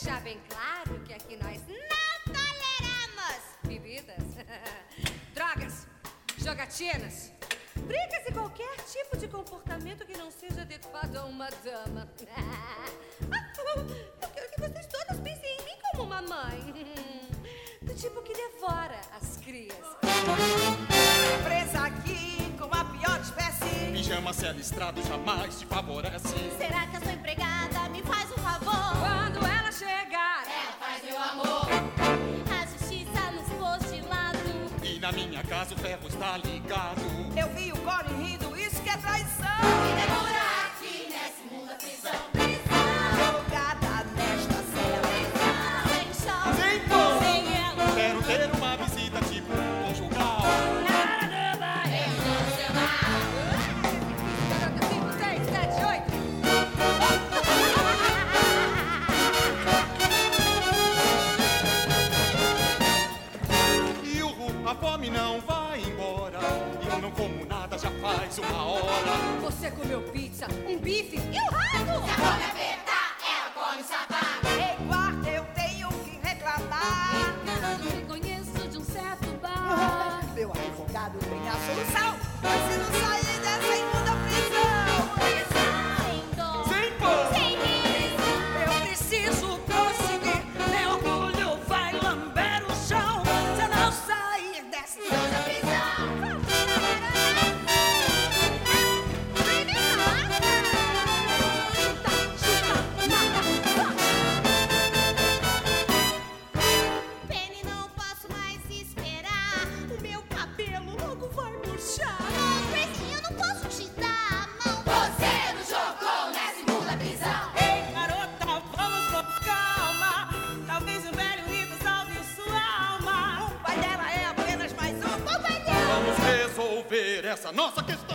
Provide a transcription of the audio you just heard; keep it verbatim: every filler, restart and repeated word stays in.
deixar bem claro que aqui nós não toleramos bebidas, drogas, jogatinas, brigas e qualquer tipo de comportamento que não seja adequado a uma dama. Eu quero que vocês todas pensem em mim como uma mãe, do tipo que devora as crias. Presa aqui com a pior espécie. Pijama se listrado jamais te favorece. Será que a sua empregada me faz um favor? Quando ela chegar, ela faz meu amor. A justiça nos pôs de lado. E na minha casa o ferro está ligado. Eu vi o Colin rindo, isso que é traição. E demora aqui nesse mundo da prisão. Prisão. Jogada nesta cela. Prisão. Sem chão. Sem pão. Sem ela. Quero ter uma visita tipo conjugal. cinco, seis, sete, oito. E o ru, a fome não vai embora. E eu não como nada já faz uma hora. Você comeu pizza, um bife e um rato. Se a fome apertar, ela come o sapato. Ei, guarda, eu tenho que reclamar. Eu reconheço de um certo bar. Meu advogado tem a solução. Mas se não sair dessa imunda prisão. Sem dó. Sem pão. Sem riso. Eu preciso prosseguir. Meu orgulho vai lamber o chão. Se eu não sair dessa Da prisão. Penny, não posso mais esperar. O meu cabelo logo vai murchar. Oh, Gracie, eu não posso te dar a mão. Você nos jogou nesse mundo da prisão. Ei, garota, vamos com calma. Talvez o velho rico salve sua alma. O pai dela é apenas mais um companheiro. Vamos resolver essa nossa questão.